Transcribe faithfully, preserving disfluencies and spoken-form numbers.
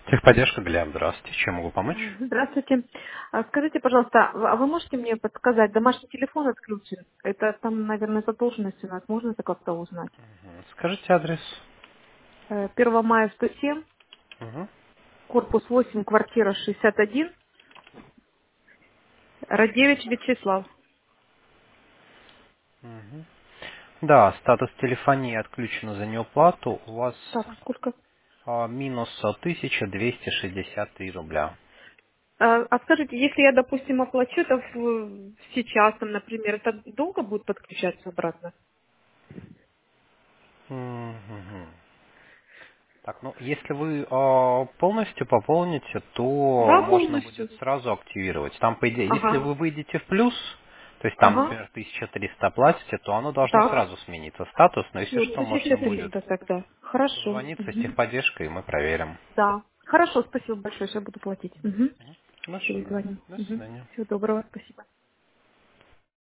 Техподдержка, Глеб, здравствуйте. Чем могу помочь? Здравствуйте. А Скажите, пожалуйста, а вы можете мне подсказать, домашний телефон отключен? Это там, наверное, задолженность у нас. Можно это как-то узнать? Мгм. Скажите адрес. Э, первого мая сто семь, Мгм. корпус восемь, квартира шестьдесят один, Радевич Вячеслав. Мгм. Да, статус телефонии отключен за неуплату. У вас Так, сколько? а, минус а, тысяча двести шестьдесят три рубля. А, а скажите, если я, допустим, оплачу это в- сейчас, там, например, это долго будет подключаться обратно? Мгм. Так, ну, если вы а, полностью пополните, то Да, можно полностью. будет сразу активировать. Там, по идее, если Ага, вы выйдете в плюс, то есть там, ага, например, тысяча триста платите, то оно должно так. сразу смениться статус, но если Все, что, можно тысяча будет триста тогда. Хорошо. созвониться с Мгм. техподдержкой, и мы проверим. Да. Хорошо, спасибо большое, сейчас буду платить. Угу. Хорошо, да. Перезвоню. До Угу. свидания. Всего доброго, спасибо.